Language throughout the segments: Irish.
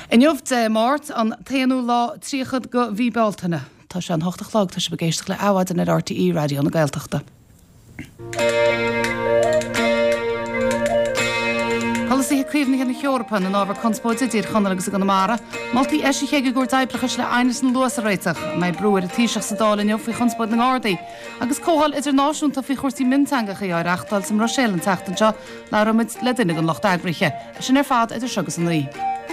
In jobbt Mart an téanú lá tríchad go bhí beltainna. Tá sé an 8 tá sé begéisteach le áhad in RTE radio na Gaeltachta. Hallas í críomhna na Eorpa na ábhar conspóidir chuna agus an mara, Maltaí eisiché go gúir daibrachas le ainas an luas a réiteach, mai brúir a tíiseach sa dálainn faoi conspóid na Gardaí, agus cóhall idirnáisiúnta faoi chuirtí mintangacha ar achtal sam Rochelle an teachtanseo le ramid le duine an locht agriche, sin ar fad idir segus an naí.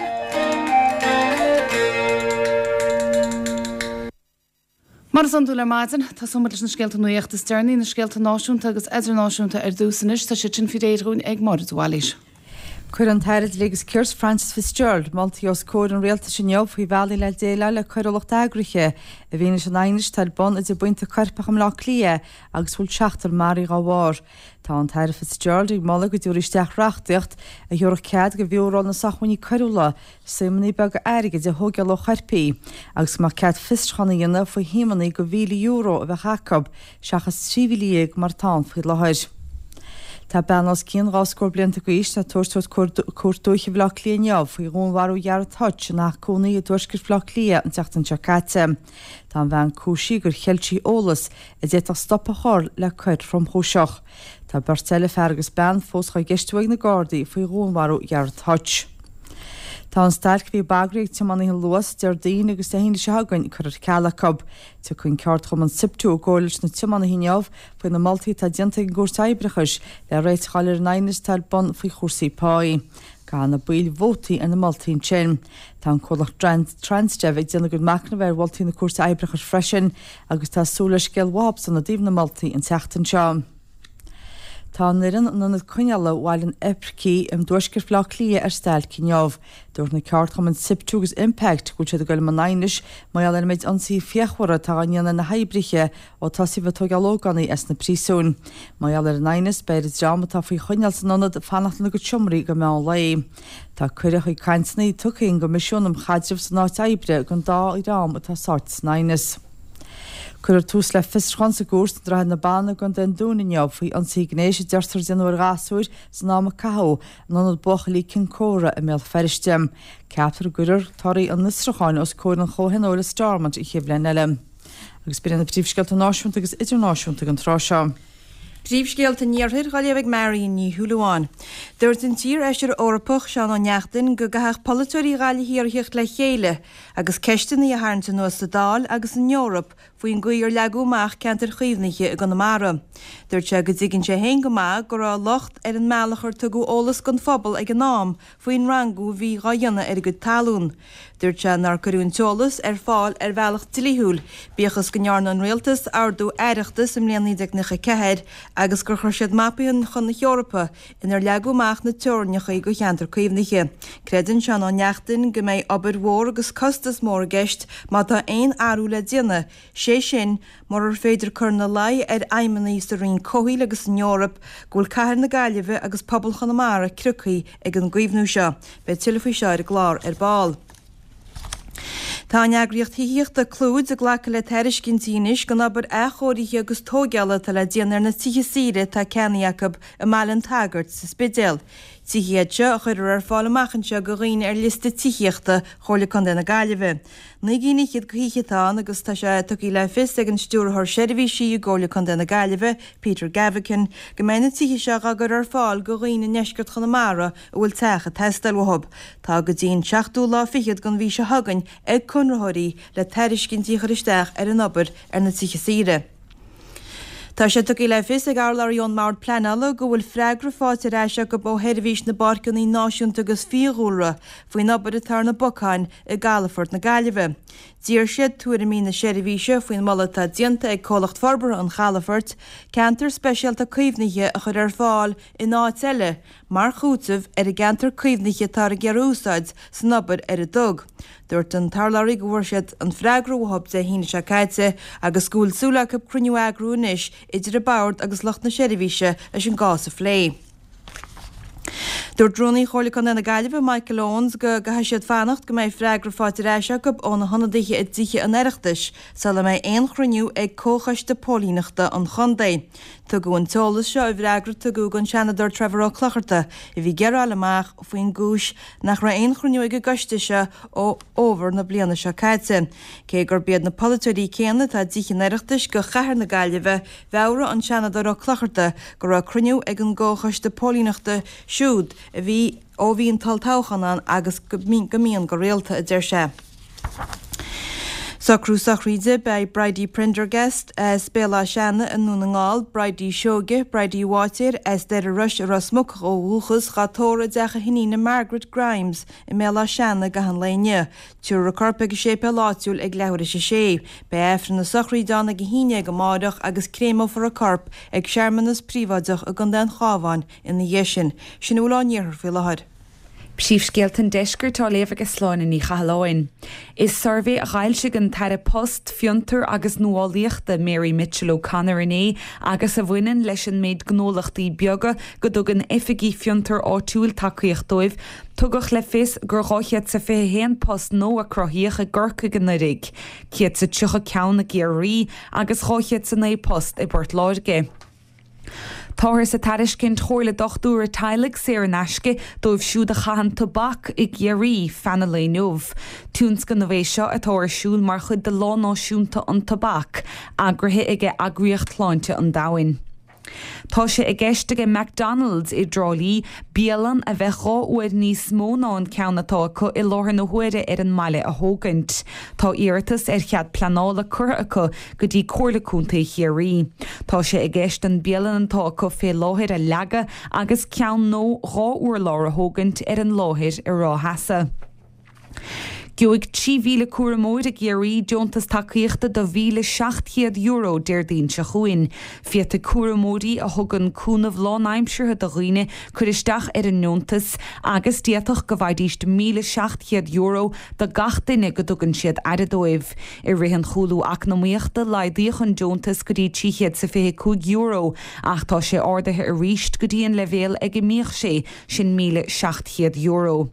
Mar an dúla maidin, tá somalis na scéalta nuíochta stearnaí na scéalta náisiúnta agus idirnáisiúnta ar dúsanis tá sé sin fidéadrún ag mar dúális. Cuir an tairid légus Kirs Francis Fitzgerald, Maltaí os cóir an réalta sin neamh faoi bhealaí le déile le chuirlacht agriche, a bhíine an ainis tal bon idir buinte carpach am lá clia agus bhfuil seachtar marí gáhár. Tá an tairid Fitzgerald ag mala go dúiristeach reachtaíocht a dheorach cead go bheorrán na sachmhaí chuirla, simmaní beg airige de thógeal ó charpaí, agus má cead fistrchanna dhéanamh faoi hímannaí go €1,000 a bheith Jacob, seachas 3,000 mar tán faoi láthir. Tá benas cían ráscór blianta go is na tuairtúirt cuairtúiche bhlá líonneamh faoi gúnharú dhearad thuit nach cúnaí a tuairscir bhlá lia an teachtain teacáte. Tá an bhean cúsaí gur cheiltí ólas a déach stoppa chóir le chuid from chúiseach. Tá bertile fergus ben fós chu geistúig na Gardaí faoi gúnharú dhearad thuit. Tá an starc bhí bagraigh te man hí luas dear daoine agus de híine se hagainn chuir cealacob, tu chun ceart chum an siptú ggóilis na timanna híneamh faoi na Maltaí tá dianta an gúir taibrachas le réit chair nainnis tal bon faoi chósaí páí. Cá na buil vótaí in na Maltaín sin. Tá an cholach transdef ag déanana go macna bheith bhiltaí na cuasa aibrachas freisin agus tá súla scéal wab san na díomh na Maltaí an teachtain seo. Tá nirin na cuineala bháil an epricí am dúisgur bhlá lia ar stail cineamh. Dúir na ceart chum an siptúgus impact go sé go man nainnis mai an méid ansaí fiachhara tá aníana na haibriche ó tasí bh tugalóganí as na prísún. Mai ar nainnis beidir drama tá faoi chuineal san nonad fanachna go tiomraí go meán lei. Tá cuireach í caintsnaí tucaín go misisiúnam chaidirh san áit aibre gon dá i rám atá sort nainnis. Cuir tús le fistrchansa gúst dra na banna gon den dúnaneamh faoi ansaí gnéise deirtar déanúir gasúir san náma cathó nonad bochalí cincóra a méall feristem. Ceaptar gurir tarí an nisracháin os cóir an chóhanóla starmant i chéiblen eile. Agus bíann na príomhscéalta náisiúnta agus idirnáisiúnta an tráseo. Príomhscéalta níorthir Ghaillimh Mary ní Thuúlaháin. Dúirt an tír eisiir orpach seán an neachtain go gathach politúirí gáilí ar hiocht le chéile agus ceistena a háanta nuas sa dáil agus in Eorop faoin gcuir leagúach ceantar chuomhnaiche a Connemara. Dúirt se go dtiginn sé hén go maith go rá locht ar an meallachar tugu ólas gon phobal ag an nám faoin rangú bhí gáianna ar go talún. Dúirt se nar chuún teolalas ar fáil ar bhealach tilíthúil, bíochas go nearna an réaltas ardú éireachtas im léanaí deagnacha cehéir agus gur chuir siad mapaíonn chun na Eorpa inar leagúach na teornecha go cheantar chuomhnaiche. Credann se an neachtain go méid obair mhór agus costas mór gceist má tá aon áú le déana, sé sin mar ar féidir chur na lai ar aimimení sa rion cóhíil agus an Eorop gúil caiir na Gaillimhe agus pobl Connemara crucaí ag an gcuimhnú seo, be tuilefú seir a glár ar báil. Tá neagraíocht híochta clúd a ghlacha le teiris cintínis go nabar échóirithe agus tógeala tal le déanaar na tithe síre tá Ken Jacob a Malin Taggart sa Spidéal. Tíhéadse a chuidir ar fáil amachchanse go riine ar lista tííochta chola chun na Gaillimhe. Na gine chiad go híchatá agus tá sé tuí le fis ag an stúrthir seirbhísí ggóla chun na Gaillimhe, Peter Gavican, go ména tithe se agur ar fáil go riine neisgurt Connemara a bhfuil techa testal wahab. Tá go dtíon 16 lá fichiad gon bhí se hagainn ag chunrathirí le teiris cintí choristeach ar an obair ar na tithe síre. Tá sé tuí le fis ag álaíon mar planala go bhfuil freigra fáte éise go b heirbhís na barcaní náisiúnta agus fíúra faoin obair tar na Bocáin i Galafort na Gaillimhe. Dír siad tuairimí na seirbhíse faoin mala tá dianta ag cólacht forbar an Galafort, ceantar speisialta cuimhnaiche a chur ar fáil in áit eile, mar chútamh ar a ceantar cuimhnaiche tar a Gearúsáid san obair ar a dog. Dúirt an tarlaí go bhfuair siad an freigrúthb de híine se caiite agus gúilsúla go cruniú agrúnis idir a bairt agus locht na seirbhíse leis an gás a phlé. Dúir drúnaí choirla na Gaillimhe Michael Owens go siad fannacht go méid freigra fáitir éise go ó na honadaithe i ddíche an aireachtais, sa le méid aon chruniú ag cóchaiste pólínachta an chondaid. Tá gún tolas seo i bhreagra tá gúgan Shanador Trevor O'Clocharta I bhí gearál amach faoin gúis nach ra aon chruneoige gaiste ó over na bliana seo caiite. Cé gur bead na politorí céanna tá ddíchan éireachtas go chahar na gaiileh bhera an Shanador O'Clocharta gur ra cruniú ag an ggóchas de pólínachta siúd a bhí ó bhíon taltáchanán agus go mííon go réalta a d deir sé. Sacrúsach ríide bei Bridie Prendergast spéla seanna an nuna ngáil Bridie Seoge, Bridie Watir de a rush a rasmuch ó húchas chatóra decha hinína Margaret Grimes I méla seanna gahan léine. Túr a corpa go sépe láitiúil ag leabhar sé. Bei efran na sachrí dána go híine go mádach agus crémo for a corp ag searmanas príváideach a gandan chábhain in na dhéisin. Sin úláníar fi lehad. Príomhscéaltan deisgur tá léamh agus sláin í chaláin. Is survé a ghailse an tar post fiúntar agus nuálaíochta Mary Mitchell O'Connor inné agus a bhainean leis an méid gnólachtaí beaga go dtugan efigí fiúntar áitiúil tacaíocht dóibh tugach le fis gur gáichead sa fé héan post nó a crothíoch a ggurca gan na rig. Ciad sa tucha ceann na géirí agus gáichead sa né post I bort láirge. Táthir sa tariscin chóirla dochtúr a tailig sé an aisce dóibh siúd a chahan tobac I géirí fanna le nuamh. Túnscan na bhéh seo atá siúil mar chud de lánáisiúnta an tobac, agrathe ige agriocht láinte an dahain. Tá sé I gceiste go McDonald's I drolí bíalan a bheith ráúir níos mó ná an ceannatá chu I láthair na huaire an maile a thógant. Tá iartas chead planála cur acu go dtí cuairlaúnta chéirí. Tá sé I gceist an bíalan antá acu fé láthair a leaga agus ceann nó ráúir lá a thógant an láthair I ráthasa. Gioig 3,000 cuaramóid a géirí deontas tacaíochta do €1,700 deir dín se chuin. Fiata cuaramódaí a thugan cúnamh lánaimseartha do riine chuiristeach an neontas agus diaatach go bhaidíist €1,700 do gach duine go dtugann siad adóibh. I rihan choulú eacnamaíochta laidíoch an deontas go dtí €25 ach tá sé ordathe a ríist go dtíon levéal ag imíoch sé sin €1,700.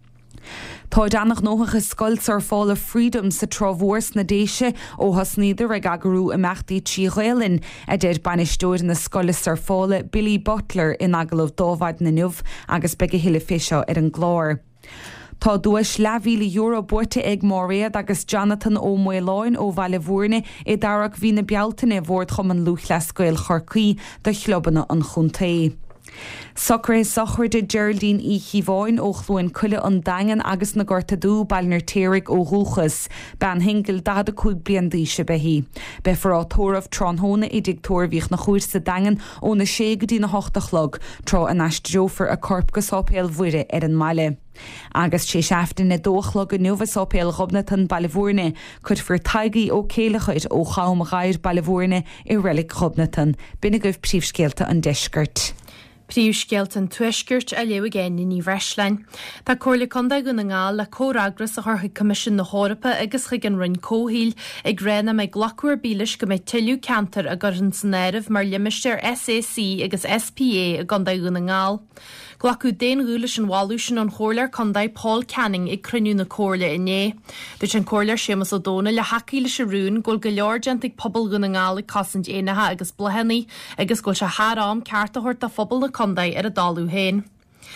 Tá danach nócha scoilt ar fála Freedom sa trámhórs na déise ó hasníidir ag agarú amachtaí tíghélinn a déir banistóir na scoilas ar fála Billy Butler in agalah dómhaid na nuamh agus beige hiile fisio an glár. Tá dúis €1,000 buirte ag Móréad agus Jonathan ó Muiláin ó Bhailehúrne I darach hí na bealtainna bhór chum an luch le scoil chorcaí do chlobanna an chuntaí. Soccer sochir de Geraldine I Chíháin ó chluin cuile an dagan agus na gortaú bailnar téirigh ó rúchas, ben hingil 12 blian díise behí. Be farrá tóramh trónhóna I digtóir bhíoch na chuir sa dagan ó na sé go dtí na 8 trá an aistrófar a corp go sápéal bhuire an maile. Agus sé seaftain na dóchlog go nuamh sápéal Robnatan Bailehúrne chud fir taigaí ó céalachaid ó chaim ghair Bailehúrne I relic Robnatan, bina goibh príomhscéalta an deisgurt. Príomhscéalt an tuisgirt a leabh géin ní Bhreislein. Tá cóirla conda go na ngáil le córagras a thortha Commission na Hórapa agus chuig an rinn cóhíl ag réna me ghlacúir bílis go méid tiiliú cantar a gur an sanéirih mar liimisteir SAC agus SPA a ganda go na ngáil. Glacu déin rúlis an bháúsin an chóirlear condaid Paul Canning ag cruniú na cóirla inné. Dúirt an cóirlear sémas ó dóna le hacaí leis a rún ggóil go leorgentig pobl go na ngáil ag cosint éanathe agus bluhannaí agus ggóil se hárám ceart a thuirt a phobal na condaid ar a dalú héin.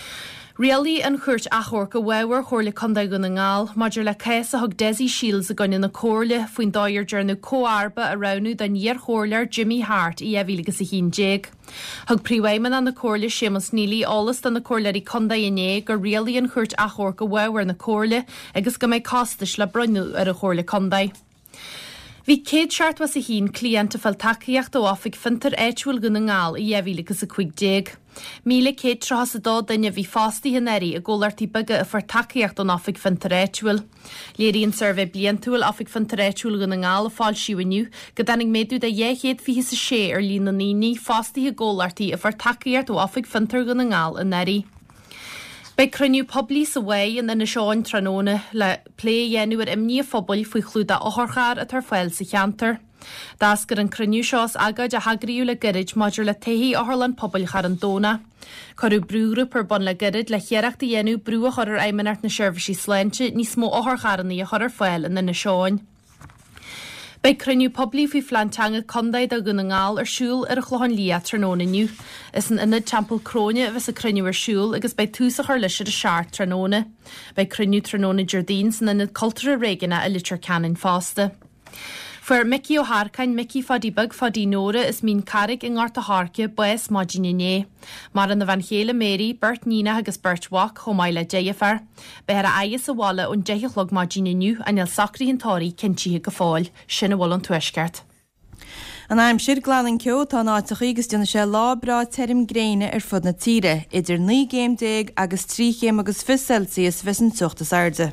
Rialí an chuirt achor go bhhar chóirla condaid go na ngáil, maidir le céas a thug Desi Shields a gcoinne na cóirla faoin dáir dearnú cóarba a ranú den níor chóirlear Jimmy Hart I bhílagus a hín déag. Thug príomhhaimman an na cóirla sémas nílí álas den na cóirlairí condaid inné gur rialí an chuirt achor go bhhar na cóirla agus go méid costais le brunú ar a chóirla condaid. Bhí céad seart was a hín clienta fel tacaíocht ó áfik fintar éitiúil go na ngáil I bhílagus a 15. Míle céad trasada daine bhí fástaí hinnéirí a ggólartí buga a far tacaíocht an áfik fintar éitiúil. Léiríonn survey bliantúil áfik fintar éitiúil go na ngáil a fáil siúiniu, go danig méadú de 126 ar lína níní fástaí a ggólartí a far tacaíocht ó áfik fintar go na ngáil in néirí. Bei cruniú poblí sa bhaid in na seáin tróna le plé dhéanú ar imní phobal faoi chlúda áthchar a tar foiil sa cheantar. Das gur an cruniú seás agad a hagriú le girid maidir le taí áthlan pobl char an dóna. Corú brúgrúp ar bon le girid le chéireachta dhéanú brú a chorar aimeart na seirbhísí sláinte níos mó áthcharannaí a chorar foiil in na seáin. Bei cruniú poblí fi flantanga condaid a gona ngáil siúl a chlohan lia trónaniu. Is an inad Champel Cróne vis a cruniú siúl agus bei túsach ar leis a seart tróna. Bei cruniú tróna Jardín san inad cultúra réganna a litir canin fásta. For Mickey O'Harkain, Mickey Fadibug Fadi Nora is mín carig in Arta Harke, Boes Majininé. Mar an Van Héle Mary, Bert Nina agus Bert Wach, Homaila Jayafar. Beher a Ayas a Walla und Jayachlog Majininu, and El Sacri and Tori, Kenchi Gafoil, Shinawall and Twishkert. An aim siir gláán ceo tá náteach agus duna sé lábrá terim gréine fud na tíre, idir 9 géim déag agus 3 géim agus 5 Celsius vis an tuachtas airde.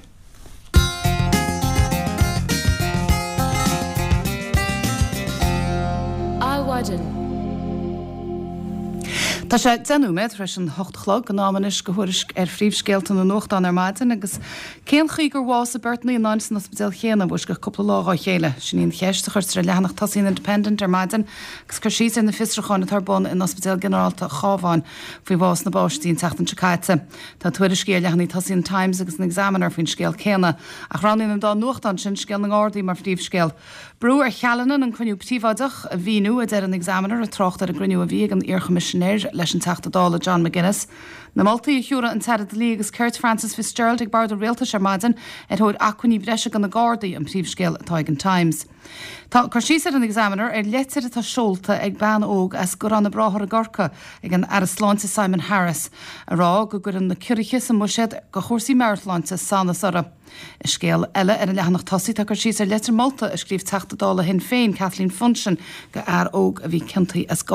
Tá sé denúméid freis an 8chlog an námanis go thuiris fríomhscéalta na nóchtán maidin agus céan chuí gur bhása Bertnaí an 19 ospidéal chéanana bhuis go coppla lá chéile sin íon cheiste chuir leannach tasín independent maidin gus chu síos na fistracháin tarbun in ospidéal generalta chábháin faoi bhás na báistíín teachtain Chicaite. Tá tuaidir scéal leannaí tasín Times agus an examinar faoin scéal chéanana a chránaín an dá nóchtán sin scéal na gádaí mar fríomhscéal. Brú ar chealanan an cruinniú tíomhaideach a bhíú a d an examinar a trocht ar a gruniú a bhí an iarchamisisinéir leis an teachtadála John McGuinness. Na Maltaí siúra an tead lí agus Kurt Francis Fitzgerald ag bar do réalta Sharmadin ar thóid acuní breise gan na Gardaí an príomhscéal atá an Times. Tá chuirsíar an examinar ar letir atá seolta ag ban óg as gur anna brathir a gorcha ag an Arasláinte Simon Harris a rá go gur an na curiche sa muisiad go chósaí Mairláinte Sana Sara. I scéal eile ar an leannach tosaí tá chuirsí ar letir Malta a scríomh teachtadála hin féin Kathleen Funchen go óg a bhí cinntaí as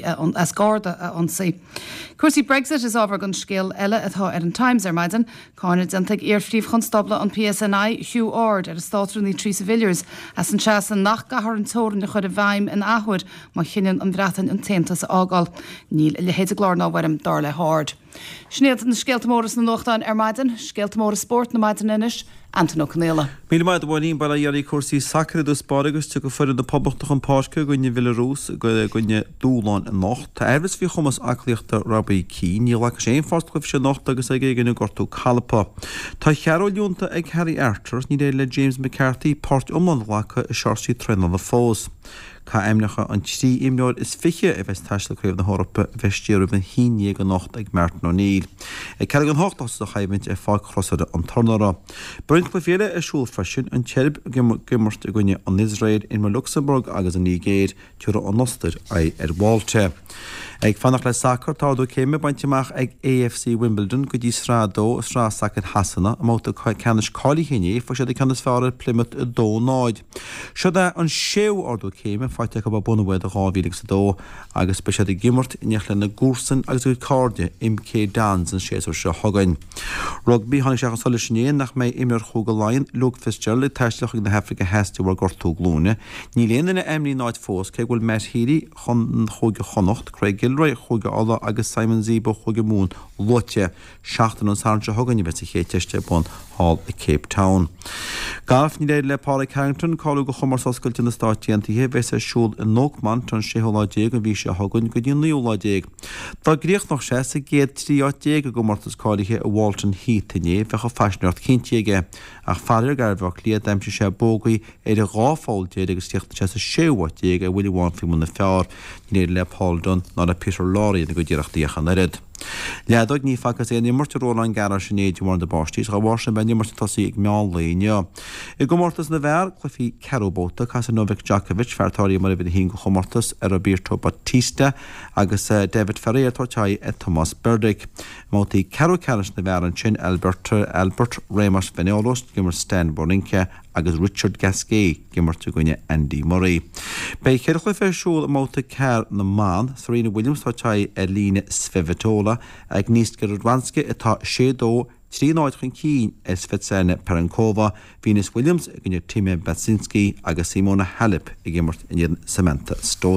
Garda a ansaí. Cuasaí Brexit is ábhar an scéal eile atá ar an Times ar maidin, cáinir denteag fríomh chonstabla an PSNI Hugh Ord ar a státrúnaí trí Villiers as an seasan nach gahar an tóran de chud a bhaim in áhuiid má chinan an bhreatan an téantas ágáil níl le héad a glárná bhaim dar le háard. Snéad an scéaltamóras na nóchtáin ar maidin, scéaltamóra sport na maidin inis, Anton O'Connell. Míle maid bhaín bail dhearí cuasaí sacrad do spáragus tu go fuir na poblbachta an páisce goine Villarús goine dúláin an nacht. Tá erbhis bhí chumas aclaíochta Robbie Keane, ní le sé fást goibh sé nacht agus ag gine gortú Calapa. Tá chearolúnta ag Harry Archer ní le James McCarthy páirt umlan lecha i searsí trena le fós. Cá aimnecha an tí imneir is fiche a bheits teisle chuibh na Hórapa bheistíú an híine go nacht ag Martin O'Neill. Ag cead an háchttas a chaimint fáil chrossada an tornara. Brint ba féle a siúl freisin an teirb gimmart a gine an Israel in Luxemburg agus an Nígéir tuaire an nostir ar bháilte. Ag fannach le sacr táú céime bainteach ag AFC Wimbledon go dtí srádó srá sacad hasanna a máta ceannis cáilí chéine fa sé ceannas fearr Plymouth a dó náid. Seo an séú ardú céime fáite go bunahid a gáhíigh sa dó agus be sé gimmart ineach le na gúsan agus go cáde imcé dans an séú se hagain. Rugby hánig se sola sinnéon nach mé imar chugaláin Luke Fitzgerald teisteach na Hefrica heistú war gortú glúne. Ní léanana emlí náid fós ce bhfuil meis híí chun chuige chonocht Craig Gilroy chuige alla agus Simon Zebo chuige mún lote 16 an sáse haganní bheit chéteiste bun Hall i Cape Town. Gaf ní le Paula Carrington cáú go chumar soscailte na stáitiantaithe bheits a siúl in nógman tan séolaidé go bhí sé hagann go dtíon líolaidé. Tá gríoch nach sé sa géad tríáidé go martas cáirithe a Walton Heath-inné fecha feisneart cintéige ach fáidir garbhah liad daimse sé bógaí ar a gáfáilte agus tíochtta sé sa séhaidé a bhfuil bháin fi muna fearr ní le Paulton ná a Peter Laurie go ddíireachtaíochan arid. Leadog ní facas é nimmarta róla an gara sinnéad mar de báistís a bhharsin ben nimmarta tosaí ag meállaíine. I go mórtas na bhar chlufií Ceróbóta cas Novak Djokovic feartáirí mar a bhí hín go chomórtas ar a Roberto Batista agus David Ferrer tátaí Thomas Burdick. Mátaí Cero Canis na bhar an sin Albert Ramos Veneolos gimar Stan Boninke agus Richard Gasquet gimmarte goine Andy Murray. Bei chéirchla féisiúil máta ceir na man, Serena Williams tátaí Elina Svitolina ag níos Radwanske atá sédó trí náid chun cín is Svetsena Perenkova, Venus Williams ag gnne Time Batsinski agus Simona Halep i gimmart in Samantha Stozer.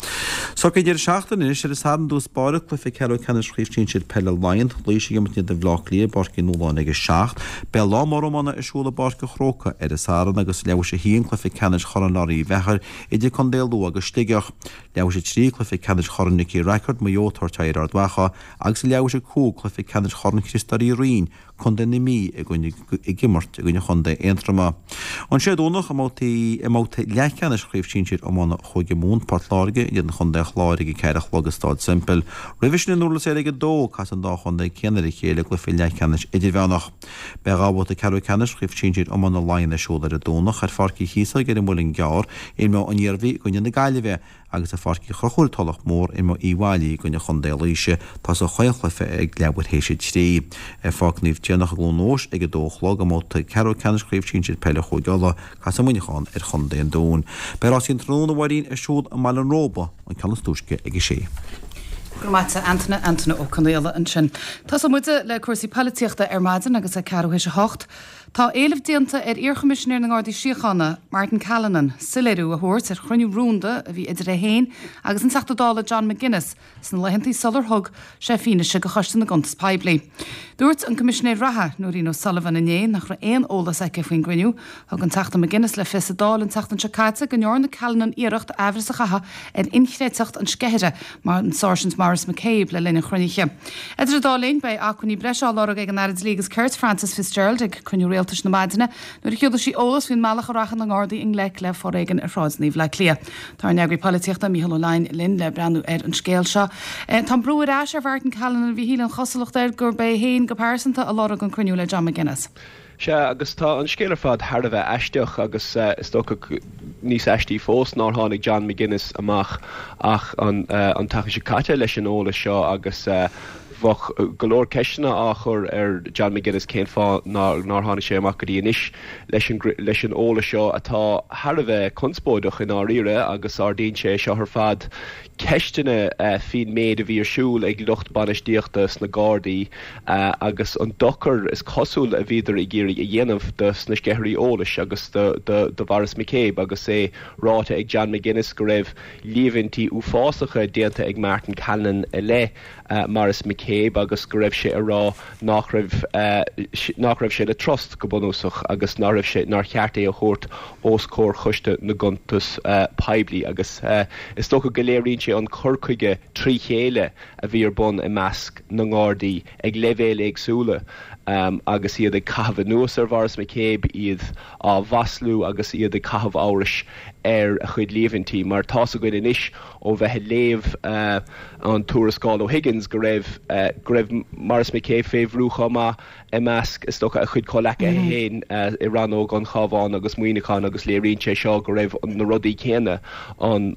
So idir seachtain is ar is háan dús bara clufa ceú cena scríbtín siad pelle lain, léisi go de bhlách lí barci nóláin agus seach, be lá marmana isúla barca chróca ar is áran agus leabh sé híon clufa cena choranáí bhechar idir chundéalú agus stigeach, leabh sé trí clufa cena chorannicí record maiótarteir ar dwacha agus leabh sé cú clufa cena choran Christarí rion chun den mí i gimmart i gine chunda eintrama. An sé dúnach amóta leithcena scríbtín siad ammána chuige mún partláige iad na chunda chláirige ceirech logustáid simpel. Rivision in úlas éige dó cas an dá chunda céanar i chéile go fi leithcenis idir bhenach. Be gábóta ceú cenis scríbtín siad ammána láinna siúlar a dúnach ar farci hísa gur i múlin gear in mé an dhearbhí gine na gaiileh agus a farci chrochúil talach mór in mé íháilí gine chunda líise tá a choilchlifa ag leabhar héise trí. Fácníomh déannach glónós ag dóchlog amóta ceú cenis scríbtín siad peile chuigeala cas a muineáin ar chunda an dún. Berásín tróna bhhaín a siúd a meile róba an ceanstúisce ag sé. Gromata Anthony ó Cannéile an sin. Tás muide le cuasaí políochta ar maidan agus a ceúhéis a hocht. Tá éileh déanta ar Iarchomisinéir na Gardaí Síochána Martin Callanan siléirú a thuirt ar chruinniú rúnda a bhí idir a héin agus an teachtadála John McGuinness san lehantaí solar thug sé fine se go chostan na guntas peblií. Dúirt an Commissionéir Ratha Nuair Sullivan in nach ra éon ólas ag faoin gcuinniú thug an teachta McGuinness le fisadáil an teachtan secaite go neor na Callanan iirecht ahras a chaha ar inchréiteacht an sceire mar an Sergeant Maurice McCabe le lena chruniche. Idir a dálainn bei acuní breá lára ag an Aird Lígas Kurt Francis Fitzgerald ag cruinniú réaltas na maidine, nuair chiúda sí ólas hín meach arachan na Gardaí in le forréigen ar fráidníomh le clia. Tá neagraí políochta Mícheál Ó Lainn linn le breanú ar an scéal seo. Tá brúirás ar bhart an Callanan bhí híl an chosalacht ar gur bé héin go pásanta a lára an cruinniú le John McGuinness. Se agus tá an scéalar fad thar a bheith eisteach agus is tócha níos eistí fós ná tháinig John McGuinness amach ach an tacha sé caite leis an óla seo agus bhach golóir ceisina á chur ar John McGuinness cén fá ná tháinig sé amach go dtí inis leis an óla seo atá thar a bheith conspóideach in áíire agus ardíonn sé seo ar fad ceistena fin méid a bhí arsúil ag lucht banistíochtas na Gardaí agus an dochar is cosúil a bhíidir i ggéirí a dhéanamh dus na scéirí ólas agus de Maurice McCabe agus é ráta ag John McGuinness go raibh líomhantí uafásacha déanta ag Martin Callanan le Maurice McCabe agus go raibh sé a rá nach raibh sé le trust go bunúsach agus ná raibh sé nar cheart é a chót os cór chuiste na guntas peblií agus is tócha go léiríonn sé an chorcuige trí chéile a bhí ar bun i measc na Gardaí ag leibhéile agsúla agus iad ag cahabh nuas ar Maurice McCabe iad á bhaslú agus iad ag cahabh áras ar a chuid líomhantí mar tá a goin inis ó bheitthe léamh an túrascáil ó Higgins go raibh Maurice McCabe féhrúcha má i measc is tócha a chuid cholecha héin i ran ó gan chábháin agus muoineáin agus léiríonn sé seo go raibh na rudaí chéine an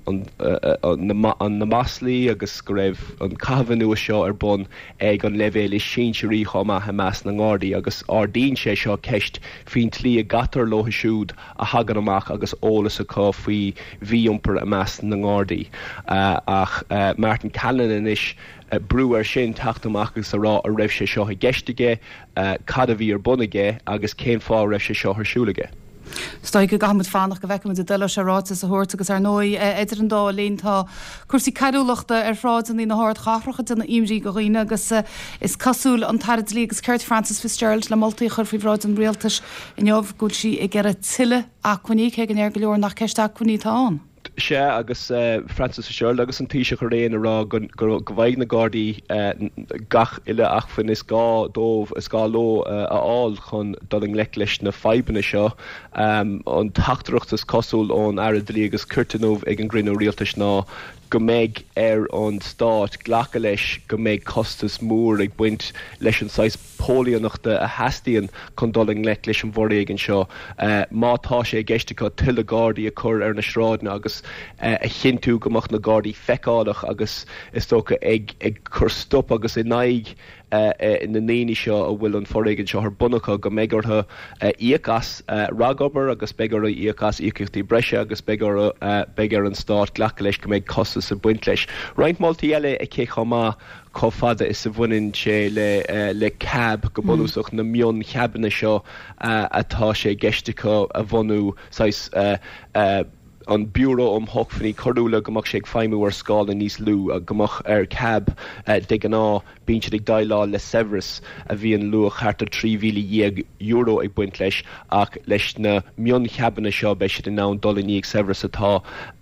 na maslaí agus go raibh an cahabh nuas seo ar bun ag an leibhéile sínseirí chomá i measc na Gardaí agus ardíonn sé seo ceist faoin tlí a gatar lothaisiúd a hagan amach agus ólas a cá faoi bhíompar a measc na Gardaí ach Martin Callanan is brúar sin taachtamachgus a rá a raibh sé seo i gceistige cad a bhí ar bunaige agus cén fá raibh sé seo thsúlaige. Stoig go gahamid fánach go bhheicim de duile se ráta a thuirt agus ar nói idir an dá léontá cuasaí ceúlachta ar fráidan í na háir chachracha duna imrí go roioine agus is cosúil an Aird Lígas Kurt Francis Fitzgerald le moltaí chur faoi bhráid an réaltas in neamh gúil si i gceire tiile acuní ché an ar go leor nach ceiste acuní táin. sé agus Francis Fitzgerald agus an tíise chu réon ará go bhaid na Gardaí gach ile ach fan is gá dómh is gá ló aáil chun doling le leis na feibanna seo an tachtdrochttas cosúil ón Aird Lígas Curtinómh ag an grinú rialtas ná go méid ar an stát ghlacha leis go méid costas mór ag buint leis an 6 póliaachta a heastíonn chun doling le leis an bhóréigen seo mátá sé gceiste tuile Gardaí a chur ar na sráidna agus a chinú gomach na Gardaí feicáideach agus is tócha ag chur stop agus i naig in na néine seo a bhfuil an forréigen seo ar bunacha go méigeartha íochas ragobar agus begar íochas íochtaí breise agus begar an stát ghlacha leis go méid costas a buint leis. Roinnt moltaí eile a cé chomá có fada is sa bhaineann sé le cab go bunúsach na mion cheabanna seo atá sé gceiste a bhhanú an bureau hochfanní cordúla gomach sé feimú ar scáil na níos lú a gomach ar cab de gan ná bíse ag dailá le Severus a bhí an luach charta €3,000 ag buint leis ach leis na mion cheabanna seo be si den ná dolaní ag Severus atá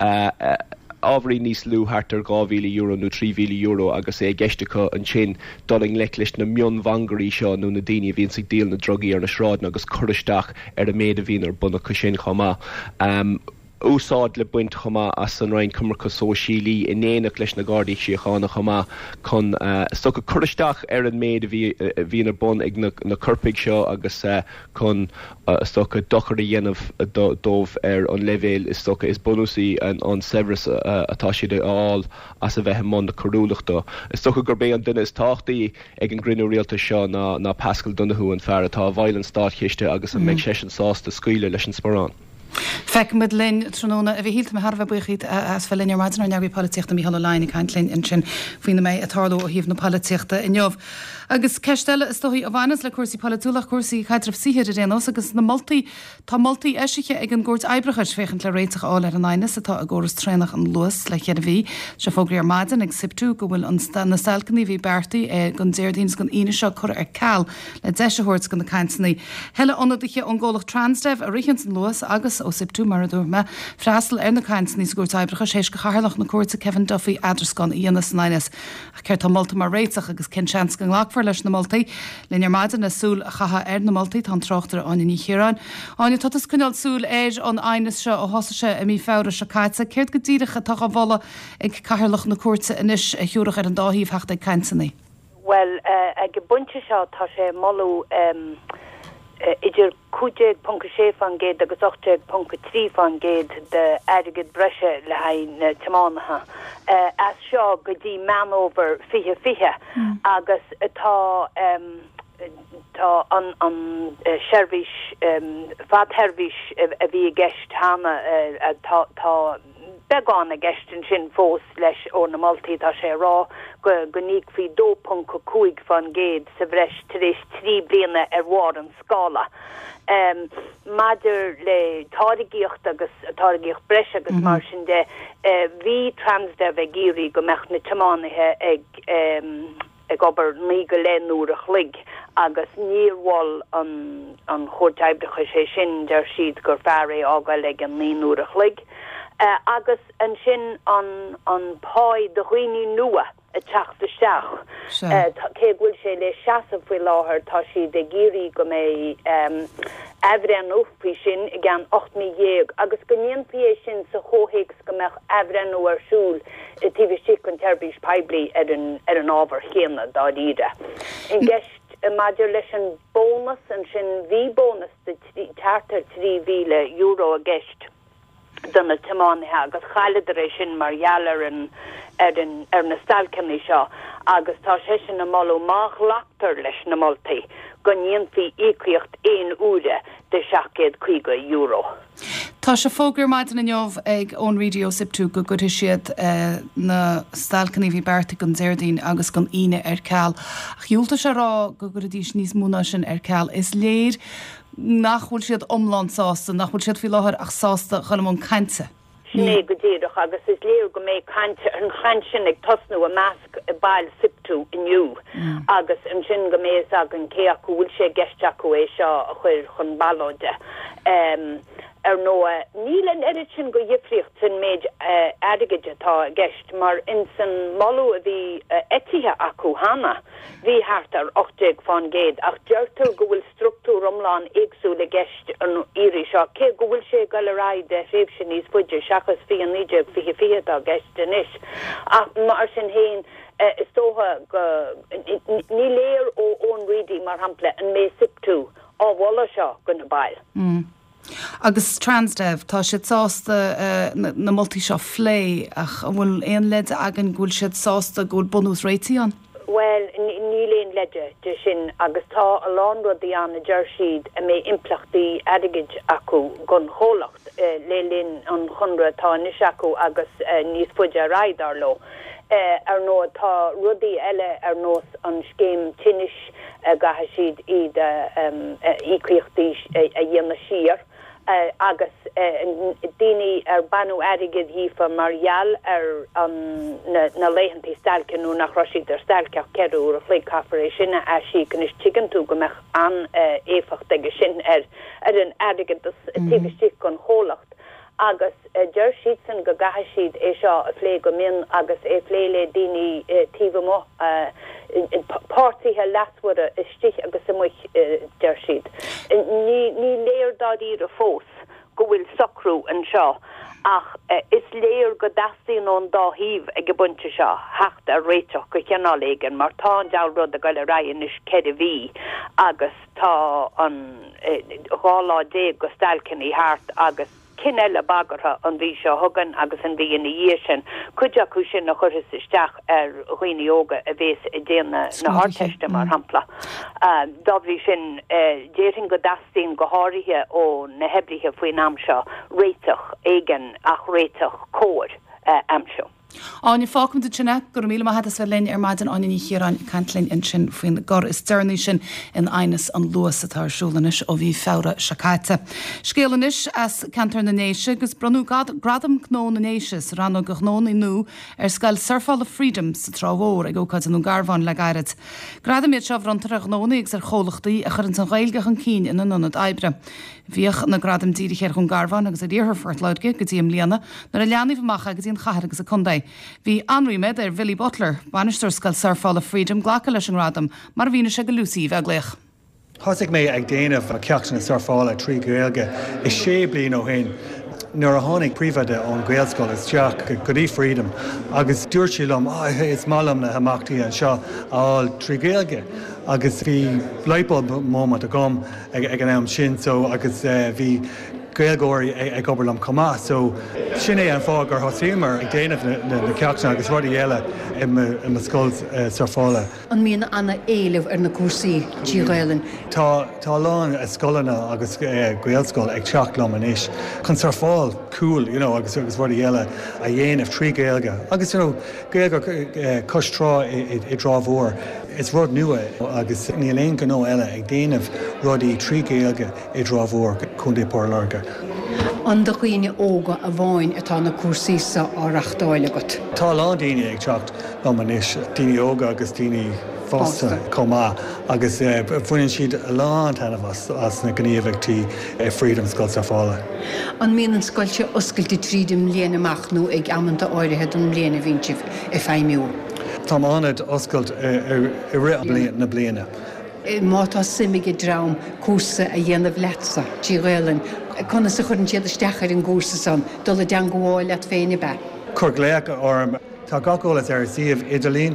ábhrí níos lú hartar €2,000 nó €3,000 agus é geistecha an sin doling le leis na mion vangarí seo nó na daine bhíonn sig díal na drogaí ar na sráidna agus choristeach ar a méad a bhíon ar buna chu sin chomá. Úsáid le buint chomá as an rain cummarcha sóisiílí in éanaach leis na gádaí siochána chomá chun sto go choristeach ar an méad a bhíon ar bun ag na curpaig seo agus chun sto go docharí dhéanamh dómh ar an levéil is sto is bonúsaí an Severus atá siad áil as a bheith món na choúlaachta. Is sto gur bé an duine is táchtaí ag an grinú réalta seo ná Pascal Donahue an fear atá bhail an stát chiiste agus an méid sé an sásta scuile leis an sporán. Feic mid linn tróna a bhí hílt me Harbh buchaid as fel linear maidin ar neagbí políochtta mí lein caiint linn in sin faoine méid atáló a híomh na políochta in jobh. Agus ceistelle is stoí a bhhanas le cuasaí polúlach cuasaí chaitrah sihéir a réanos agus na moltaí tá moltaí eisiche ag an gúirt ebrachas féchant le réiteach áil ar an aines atá a ggóras trénach an luas le chead a bhí se fógraí ar maidin ag siptú go bhfuil an na stelcaní bhí bertaí gon déirdíns gon ine seo chur ar ceall le deisehort gon na caiintsaní. Heile onadiche an ggólach transdeh a richans an luas agus ó siptú mar a dúrma freistal ar na caiintsaní sa gúirt ebrachas hééis go charlach na cuairta Kevin Duffy adrascán íonas an aines a ceir tá molta mar réiteach agus cin seans gan lachfar leis na moltaí línear maidin na súl a chatha ar na moltaí tá trochttar an ní chéráin. Áine tutas cúneal súl éir an aines seo ó hosaise a mí fára se caiitsa, céirt go dtíirecha tá a bhla ag cairlach na cuairta inis a thiúrach ar an dáhíomh heachta ag caiintsaní. Well, ag go bunte seo tá sé molú idir 2.6 fan géad agus 8.3 fan géad de airgid breise le hain na temánacha. As seo go dtí man over fihe agus tá an service fadhervis a bhí gceist hána tá beagán a gceistin sin fós leis ó na moltaí tá sé rá go níag fhí 2.5 fan géad sa bhreis taréis 3 bliana ar bhár an scála. Maidir le táirgíocht agus táirgíocht breis agus mar sin de bhí transdev a géirí go meach na temánaithe ag obair ní go léúra chlig agus níorháil an chóirteibrecha sé sin deir siad gur fearré ágail ag an níúra chlig. Agus an sin an páid do chuoine nua a teachtasteach. Cé bhfuil sé le seaamh faoi láthair tá si de géirí go mé ehrean uffí sin i gan 8,000 agus go níonfié sin sa chóhéics go meach ehrean ó arsúl i tíbhí si an terbís peblií ar an ábhar chéanna dá díide. In gceist maidir leis an bónus an sin bhí bónus de teartar €3,000 a gceist. Donna temánaithe agus chaileidir sin margheallar ar na stalcaní seo agus tá sé sin na molú máach leachtar leis na moltaí go níonfaí ícriocht 1 úra de €750. Tá se fógur maidin in jobh ag ón radio siptú go gotu siad na stalcaní bhí berta gon déirdín agus gon ine ar ceall. Chiúlta se rá go gur dtís níos múna sin ar ceall is léir nachhfuil siad omlandsásta, nachhfuil siad fi láthir ach sásta chalamón cainte. Sné go ddéireach agus is léir go méid cainte an chaintsin ag tosnú a measc a bail siptú inniu agus an sin go méid ag an cé acu bhfuil sé geisteachú é seo a chuir chun ballóide. Ar nóa nílan erit sin go dhifriocht sin méid airgid atá gceist mar in san molú a bhí etithe acu hana bhí hart ar 8 fan géad ach deirtar go bhfuil structúr omláin éagsú le gceist an íri seo cé go bhfuil sé go le raid de réib sin níos fuidir seachas fi an níide fi a gceist inis ach mar sin héin is tóha ní léir ó ón rií mar hampla an mé siptú á bhla seo go na bail. Agus transdev tá siad sásta na moltaí seo flé ach bhfuil éon leide agan gúil siad sásta gúil bonús réitií an? Well, níléon leide de sin agus tá a lánrodí an na deirsiad a mé implachtaí airgid acu gon cholacht le linn an chunra tá níos acu agus níos fuide raidar lo. Ar nó tá rudí eile ar nós an scéim tinis gatha siad iad ícriochtaí a dhéanana siar agus déine banú aige hífa marall na leihanntí stelcinú nach Rosid stelceach ceú a flé caé sinna a sí gan is chicken tú go meach an éfacht aige sin an aige tístí gon hólacht. Agus deir siad san go gaha siad é seo a phlé go min agus é phléile daoine tíomh pártaithe lasfuire is stich agus muich deir siad. Ní léir dáí a fós go bhfuil socrú an seo ach is léir go dasaíon ón dáhíomh ag go bunte seo hecht a réiteach go cheanálagan mar tá deall rud a goil a raon is cead a bhí agus tá an gháilá dé go stelcinní háart agus cinile bagartha an bhí seo thugan agus an bhí in dhé sin chuideachú sin na churis isteach chuoine óga a bhés i déana na háteiste mar hampla. Dá bhí sin déirn go dasaín go háirithe ó na hebrithe faoin am seo réiteach éigen ach réiteach cóir am seo. Áine fácum de sinna gur míle had a linn maidin an ní chéran cantlinn in sin faoin gar is dearní sin in ainas an luas atásúlanis ó bhí fára sekáite. Scéalanis as cantar na néise gus branú gradam gná na néises ran go gnóí nu scail surfáil a freedom sa tráhór ag ócad an garháin le gairid. Gradam iad seo rantar a gnónig ar cholachtaí a chuann an ghailgach an cín in an ebre. Bhíoch na gradam díri chéir chun garháin agus a ddíorthar fort leidge go dtíam líana nar a leanaí bhmacha go dtíon chahar agus a chundaid. Bhí anríimiid ar Billy Butler, banisteir scail surfáil a freedom ghlacha leis an radam, mar bhína se go lusaí bheith gléach. Thosaigh mé ag déanamh a ceachtain surfáil a trí gaeilge is sé bliain ó hain. Nuair a tháinig príomhaide ón Gaelscoil is teach go dtí freedom agus dúirt sílam is málam na haachtaí an seo áil trí gaeilge agus bhí leipbal moment a gom ag an am sin so agus bhí gaelgóirí ag oberlam comá, so sin é an fág gur thosaímar ag déanamh na ceachtain agus rudí eile i mo scoil surfáile. An mína anna éileh ar na cuasaí díghailen. Tá lán a scolanna agus Gaelscoil ag teach lom an isis. Chun surfáil cool, agus rudí eile a dhéanamh trí gaeilge. Agus gaeilge costrá i drámhór. Is rud nua agus níl éon gó eile ag déanamh rudí trí gaeilge i drámhór chun dé páirlarga. An do chuoine óga a bháin atá na cuasaísa áreachtáile agat. Tá lá daoine ag teacht lom an isis, daoine óga agus daoine fásta comá agus fuinn siad a lán tanmh as na gníomhachtaí freedom scoil surfáile. An míon an scoilte oscailtí trídim léana amachnú ag amanta áirithe don léana bhíntih i féimiú. Tá anad oscailt i ri na bliana. Mátá simige drám cuasa a dhéanamh letsa díghailen. Conna sa chuann siad isteachar an gúsa san dul a dean gháil at féine be. Cur gléach orm tá gacólas ar siomh Idirlín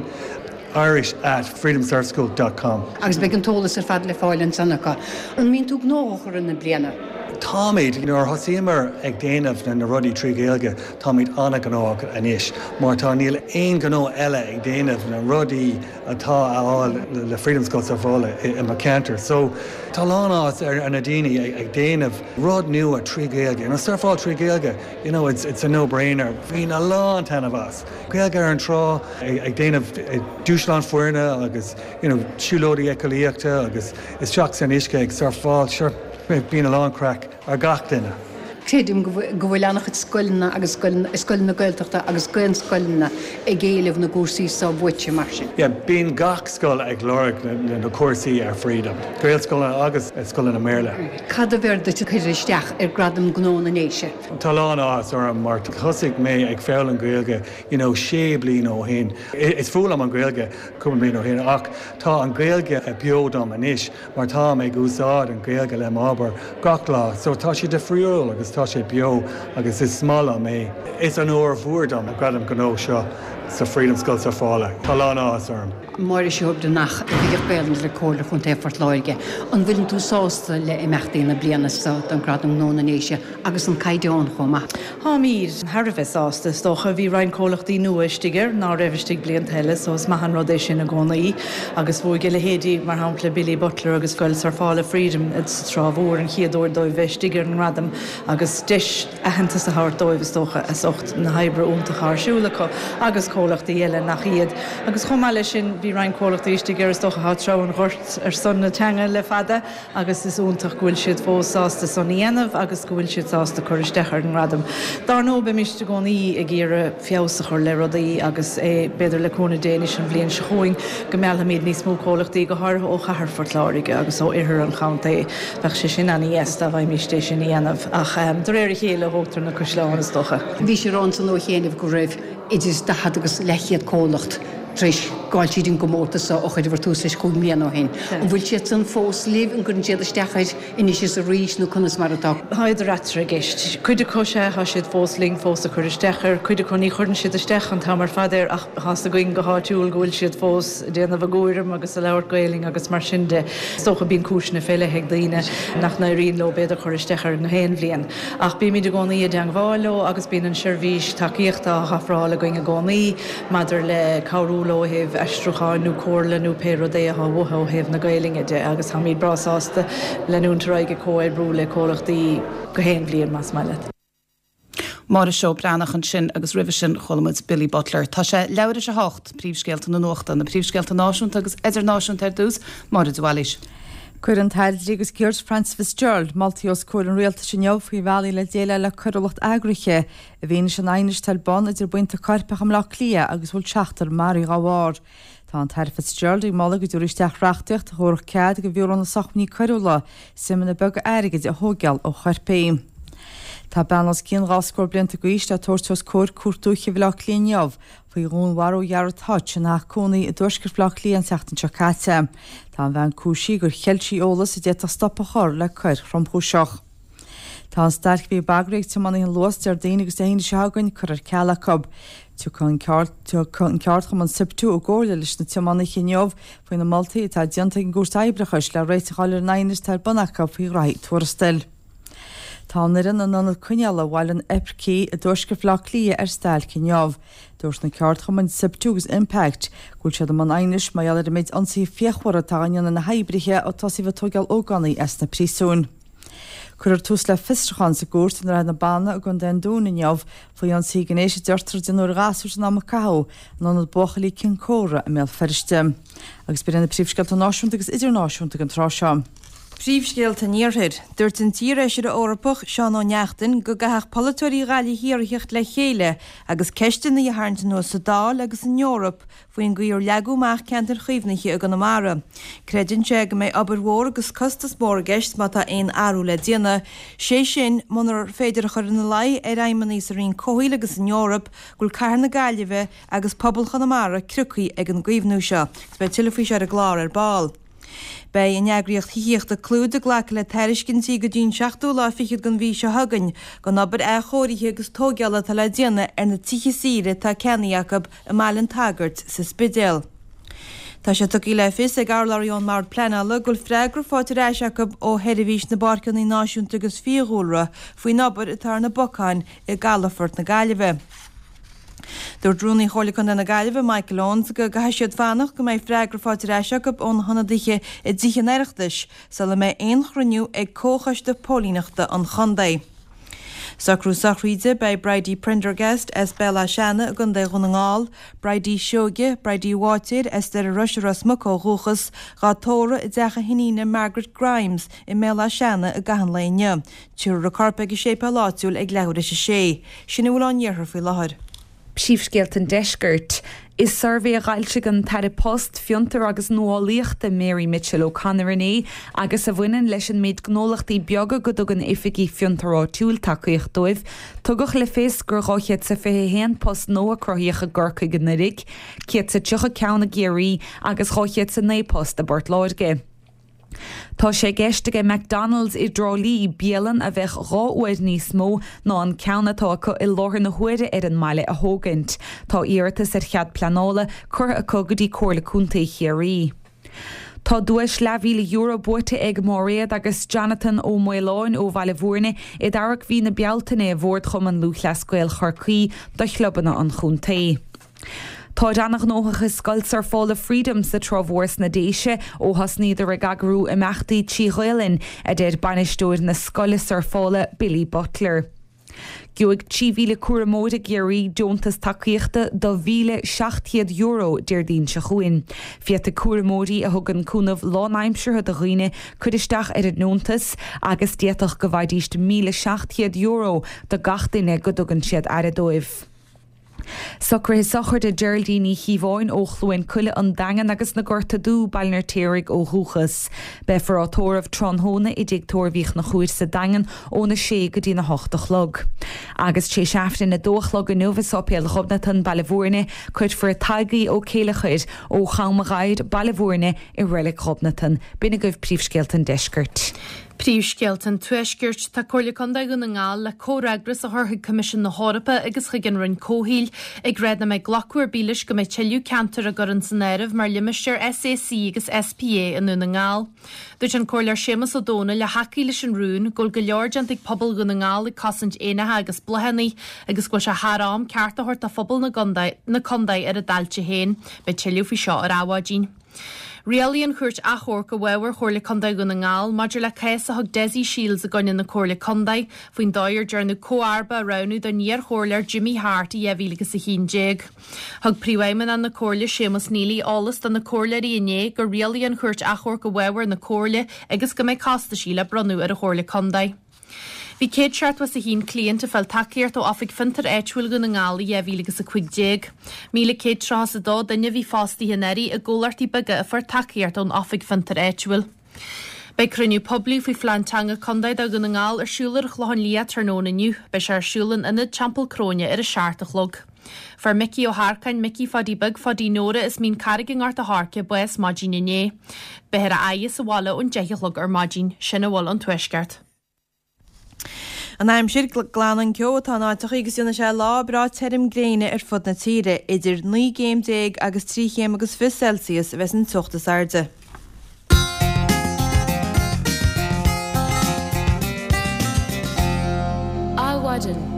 irish@freedomsurfschool.com. Agus beag an tólas ar fad le fáilen sannacha. An mín tú gnóchar in na bliana. Táid ar thosaímar ag déanamh na rudí trí gaeilge táid anna gnáach an isis, mar tá níl aon gó eile ag déanamh na rudí atá aáil le freedom scoil surfáile i mar cantar. So tá lánás ar na daoine ag déanamh rud nua trí gaeilge. An surfáil trí gaeilge, it's a no-brainer. Bhín a lán tanmh as. Gaeilge ar an trá ag déanamh dúslan fuirne agus siúlódaí ecolíochta agus is teach san isce ag surfáil sure. Bín a lán crack ar gach duine. Céidim go bhfuil annach scoilna agus scoilna gailteachta agus goin scoilna ag géalamh na gúsaí sa bhuiite mar sin. Bín gach scoil ag glóric na cuasaí ar freedom. Gaelscoil agus scoil na méle. Cad a bhirde tú chuir isteach ar gradam gnó na néise. Tá lán ás ar an mart thosaigh mé ag féil an gaeilge sé bliain ó hain. Is fuail am an gaeilge cum bliain ó hain ach tá an gaeilge a beodam an isis mar tá mé úsáid an gaeilge le ábhar gach lá, so tá si de friúil agus tá sé bio agus is smála mé. Is an uair bhuadam a gradam gnó seo sa freedom scoil surfáile. Tá lán ás orm. Mar is seob de nach bhíh bélan le cóla chun éfort láige. An bhfuiln tú sásta le i meachtaína bliana sa an gradam nó na néise agus an caiideán chuma. Tá mír Harbheith sásta stocha bhí rein cólachtaí nuaistiger ná rahstig blian heile sos mahan rodéis sin a gcónaí agus bhór ge le héadí mar hapla Billy Butler agus scoil surfáile freedom it's trámhór an chiaadúir dóibh bheitstiger an radam agus deis a hentas a thart dóibh stocha a socht na hebre únta cháirsúlacha agus cólachtaí eile nach iad. Agus chomáile sin bhí rein cólachtaí isteigh is docha hat seo an ghirt ar son na teanga le fada, agus is úntaach gúil siad fósásta son íanamh agus gúil siad sásta chuiristechar an radam. Dar nó be miste gcónaí a ggéire fiosachar le rudaí agus é beidir le cóna déanais an bblion se chuing go meall míad níos mó cólachtaí go thar ó chahar fortláirige agus ó ihir an chaanta bheith sé sin aní éasta bhaid miste sin íanamh ach do réir chéile hótar na cosláán is docha. Bhí sé rán san ó chéanamh go raibh idir dahad agus lechiad cólacht tríis gáiltíín go mórtas ó chuidir bhar tús leis chuig mian ó hin. An bhfuil siad san fós líh an gunn siad istechaid inis is a rís nó chunas mar atá. Haid ratra gist. Cuide cose ha siad fósling fós a chuiristechar, cuide chuní chuann siad isteach an tamar fadéir ach has a going go háitiúil ghfuil siad fós déanamh góirim agus a leir gailing agus mar sinnde. Socha bín cúisna féile heag daine nach na rion lo beidir chuiristechar na héin bblion. Ach bí mí de gcónaí a deangháló agus bín an seirbhís takeíochta a chafrála going a gcónaí, maidir le cabhrú lo heh eistrucháin nó cóirla nó pérodé a bhtha heh na gailinge de agus ha míad brasásta leúntaráige cóid brú le cólachtaí go héin bblion más meile. Mar seo breannach an sin agus rih sin cholamid Billy Butler. Tá sé leabhar a 8 príomhscéalta na nuachta na príomhscéalta náisiúnta agus idirnáisiúnta ar dús mar a dúhalis. Cuir an taid lígus George Francis Fitzgerald, Maltaíos cóir an réalta sin neomhchaí bhealaí le déile le chuirlacht agriche a bhíine sin ainis tal bon idir buinte carpach am lech lia agus bhfuil teachtar marí gáhár. Tá an taid Fitzgerald ag mála go dúiristeach reachtaocht thóir cead go bhíor an na sachmní chuirla simna bega airigid a thógeal ó chuirpaí. Tá benas cían ráscóir blianta go iste a tuairteos cóir cuairtúcha bhí lech líonneamh faoi gúnharú jarartáid sin nach cónaí a dúisgur flach líon teachtain teáte. Tá an bhean cúsí gur cheiltí ólas i dé a stoppa chor le chuir chrompúiseach. Tá an stark bhí bagréigh te maní an luas ar daine agus daine seagainn chur ar cealacob. Tú chun ceart chum an siptú ó ggóla leis na temanna chéneomh faoin na Maltaí tá dianta an gúst ebrachas le réiteáir nainir tar banachcha faoi raid tuairastil. Tá nirin an anad cuineala bhil an eprcí a dúisgur flach lí ar stáil cinneamh. Dúirs na ceart chum an siptúgus impact, gúil siad am an ainis mai eile méid ansaí fiochhar a táineanna na haibrithe ó tasí bh tugeal ógánaí as na prísún. Cuir tús le fistrachan sa gúirt an raid na banna a gon den dúnainneamh faoi an sí gnééis deirtar denúir gasú an am caú an anad bochalí cin córa a mé feriste. Agus be na príomhscéalta náisiúnta agus idirnáisiúnta an tráseo. Príomhscéalta níorthaid, dúirt an tír éis ar Eorpach seán ó neachtain go gathach polytóirí gáilí hiarthíocht le chéile agus ceistin na dhearnta nó sa dáil agus in Eorp faoin gcuir leagúach ceantar chuomhnaiche a Conamara. Creideann sé go méid abarmhór agus costas mór gceist má tá aon áú le déana, sé sin munar féidir a chur na laid ar aimmaní sa rion cóhail agus in Eorp gúil cair na gáileheh agus pobl Conamara crucaí ag an gcuomhnú seo, be tuilefí sé a glár ar báil. Bei in neagriocht híocht a clúd a ghlacha le teiriscin sí go dún 16 lá fichiid gon bhí se hagann go nabar é chóirithe agus tógeala tá le déana ar na tiche síre tá ceannaíachab a Malin Taggart sa Spidéal. Tá sé tuí le fis ag gálaíón mar pleanala gúil freigur fáitir éiseachab ó heirihís na barcan í náisiúnta agus fiúra faoi nabar atá na bocáin i Galafort na Gaillimhe. Dúir drúnaí choirlacha na Gaillimhe Michael Owens go gaisiad fanach go méid freigur fáitir éiseachab ón hanadiche i ddíche neireachtais sa le méid aon chruniú ag cóchaiste pólínachta an chondaí. Sacrú sachríide bei Brady Prendergast as Bella Shanna a gundé runnaáil, Brady Seoge, Brady Watir as der Rusheras Mucó Rúchas gátóra i decha hinína Margaret Grimes i Mela Shanna a gahan léine. Tír a carpa go sépa láitiúil ag lehuiir sé. Sinna bhfuil an dhearthar faoi láthir. Príomhscéalta deisgirt is survé a gáilse an tar post fiúntar agus nuálaíochta Mary Mitchell O'Connor agus a bhainean leis an méid gnólachtaí beaga go dog an ificí fiúntarrá túúil takeíocht dóibh, tugach le fés gur gáchiad sa féhéan post nó a croíocha gurcha gannirig, ciad sa tucha ceanna géirí agus gáchiad sa népost a bort láirge. Tá sé geisteige McDonald's i drolí bielan a bheith ráuid níos mó ná an ceannatá acu i láthir na huide ar an maiile a thógant. Tá iartas ar chead planála chur a cogadí cóirla cúntaí chéirí. Tá dúis €2,000 buirte ag Móréad agus Jonathan ó Moileáin ó Bhailehúrne i dtarach bhí na bealtainna bhór chum an lúthleascail chorcaí do chlubanna an chuntaí. Tá deannach nóchacha scoilsar fála Freedom sa tromhhórs na déise ó hasníidir a gagrú imeachtaí tíghailinn a déir bainisteúir na scoilasar fála Billy Butler. Gioig 3,000 cuaramóda géirí dúntas takeíochta €2,700 dear dín se chuin. Fiat a cuaramódaí a thugan cúnamh lánaimseartha do riine chuidisteach ar nóntas agus diaach go bhaidíist €1,700 do gachtainine go dugan siad ar a dóibh. Socr his sochar de Geraldini híháin ó chluin cuile an dagan agus na gorta dú bailnar térig ó húchas. Befar átóramh tronhóna I dig tóirhíoch na chuir sa dagan ó na sé go dtí na 8 chlog. Agus sé seaftain na dóchlog an nuhas opéal chobna tan bailhúrne chuid for a taigaí ó céile chuid ó chaamagaid bailhúrne I rilig chobnatan. Bina goibh príomhscéaltan deisgurt. Príomhscéaltan tuisgirt tá cóirla conda go na ngáil le córeagras a thorthaigh Commission na Hórapa agus chuigean rinn cóhíl ag réad na méid ghlacúir bílis go méid teiliú cantar a gorann san éirih mar limisir SAC agus SPA in na ngáil. Dúirt an cóirlear sémas ó dóna le hacaí leis an rún gol go leordeant ag pobl go na ngáil ag cosint éanathe agus bluhannaí agus go se harám ceart a thuirt a phobal na condaid ar a dailte héin be teiliú fi seo ar áhádín. Rialíon chuirt achor go bhhar chóirla condaid go na ngáil, maidir le chéas a thug Desi Shields a gcoinne na cóirla condaid, faoin dáir dearna cóarba a ranú don níor chóirlear Jimmy Hart I 2015. Thug príomhaimen an na cóirla sémas nílí álas don na cóirla Iné go rialíon chuirt achor go bhhar na cóirla agus go méid casta sí le bronú ar a chóirla condaid. Bhí céad seart was a hín clianta fel takeíart ó afig fintar éitúil go na ngála I 2015. Míle céad trás a dó dunne bhí fástaí hinnéirí a ggólartí baga a far takeíart ón afig fintar éitúil. Bei cruniú poblí fao flaantanga condaid a go na ngáil ar siúlar a chláin lí tarnóna nniu, bei sé ar siúlan ina Champel Cróne ar a seaartachlog. Far Mickey ó Harcain Mickey fadí bug fadí nóra is mín carigin art a Harca bues mágin inné. Behéir a aias a bhla ón deichlog ar mágin sinna bhil an tuisgart. An aim siir gláán ceó tá áiteach agus dúna sé lábrá terim gréine ar fud na tíre idir 9 géim déag agus 3 chéim agus 5 Celsius bheits an tuachtas airde. Áhaidan.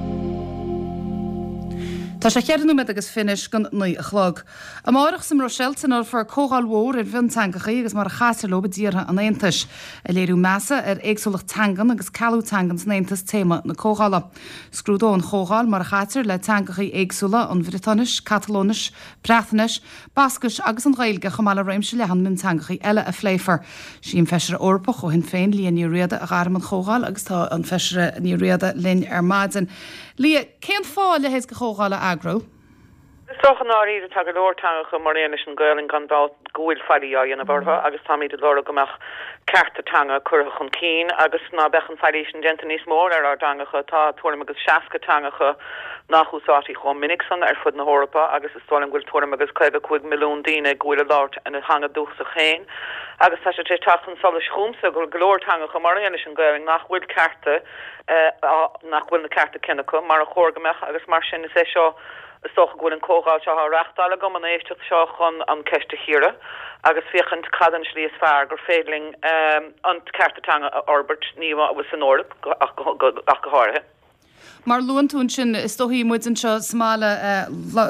Tá sé cheanú me agus finis gan 9 chlog. Am áireach sam Roseltan ar far cógáil mhór ar bhiontangachaí agus mar a chaasar loba díartha an Aontais. A léirú measa ar éagsúlacht tangan agus calú tangan san Aontas téma na cógála. Scrúdó an chógáil mar a chaasar le tangachaí éagsúla an Británis, Catalónis, Breatanis, Bascais agus an Ghaeilge chamála réimse lehan min tangachaí eile a phléifar. Sín feisir orpach ó hin féin líon ní riada a garm an chógáil agus tá an feisir ní riada linn ar maidin. Lia, cén fáil le héis go chógála agro? Stochan áí a tag leortanga go maréis an gailing gandá gohfuil fadí á dhéana bhartha agus táí de lora gomach ceartatanga curchan cín agus ná bechan fadí an genta níos mór ar dangacha tá tuaim agus seacatangacha nachúsáí chum minic san ar fud na Hórapa agus is stáim ghfuil tuaim agus 5 milliún díine gohfuil a láirt in hanga dúsa chéin agus tá sé tachan solas chumsa go glóirtanga go maréis an gailing nachhfuil carte nachhfuil na carte cinnacha mar a chógamach agus mar sin is é seo stoch gwyn yn cógáil seo reachtála go man éisteach seo chun an ceiste chéire agus fichant cadan slí is fear gur fédling an ceartatanga orbert níha was an orb ach go háirithe. Mar luan tún sin is tóí muid an seo smála